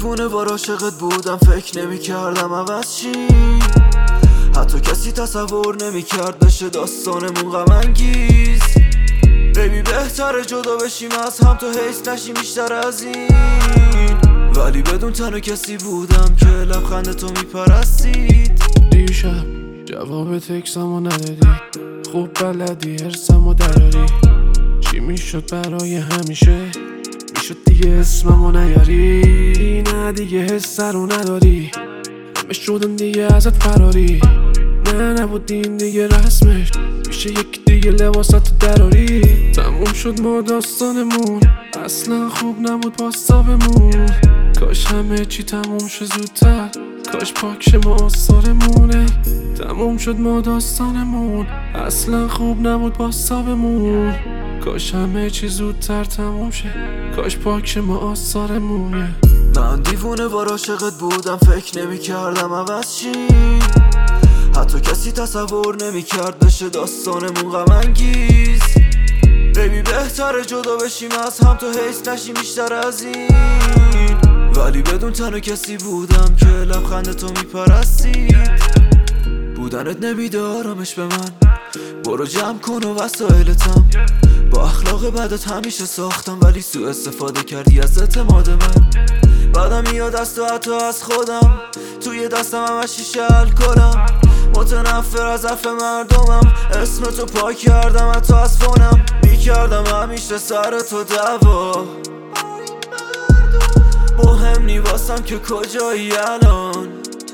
دیوونه بار عاشقت بودم، فکر نمی کردم عوض چی. حتی کسی تصور نمی کرد بشه داستانمون غم انگیز. بیبی بهتره جدا بشیم از هم، تو حیث نشیم بیشتر از این. ولی بدون تنها کسی بودم که لبخند تو میپرستید. دیشب جواب تکسمو ندادی، خوب بلدی هرسمو دراری. چی میشد برای همیشه؟ میشد دیگه اسممو نیاری. نه دیگه حس رو نداری، همه شدن دیگه ازت فراری. نه نبودین دیگه رسمش، میشه یکی دیگه لباساتو دراری. تموم شد ما داستانمون، اصلا خوب نبود باستابمون. کاش همه چی تموم شه زودتر، کاش پاک شه ما آثارمونه. تموم شد ما داستانمون، اصلا خوب نبود باستابمون. کاش همه چی زودتر تموم شه، کاش پاک شه ما آثارمونه. من دیوونه بار عاشقت بودم، فکر نمی کردم عوض چی. حتی کسی تصور نمی کرد بشه داستانمون غم انگیز. بیبی بهتره جدا بشیم از هم، تو حیث نشیم بیشتر از این. ولی بدون تنها کسی بودم که لبخند تو میپرستید. بودنت نمیده آرامش به من، برو جمع کن و وسایلتم. با اخلاق بدت همیشه ساختم، ولی سوء استفاده کردی از اعتماد من. بعدم میاد از تو حتی از خودم، توی دستم همش شیشه الکلم. متنفر از حرف مردمم، اسم تو پاک کردم حتی از فونم. میکردم همیشه سر تو دعوا، مهم نی واسم که کجایی الان.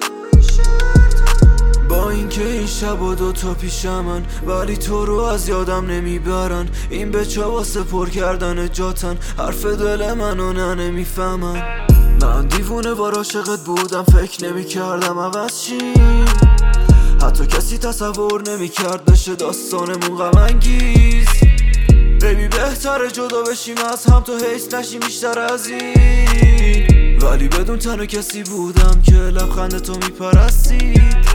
با اینکه این شب و دوتا پیشمن، ولی تو رو از یادم نمیبرن. این بچه واسه پر کردن جاتن، حرف دل منو نمیفهمن. من دیوونه بار عاشقت بودم، فکر نمی کردم عوض چی. حتی کسی تصور نمی کرد بشه داستانمون غم انگیز. بیبی بهتره جدا بشیم از هم، تو حیث نشیم بیشتر از این. ولی بدون تنها کسی بودم که لبخند تو میپرستید.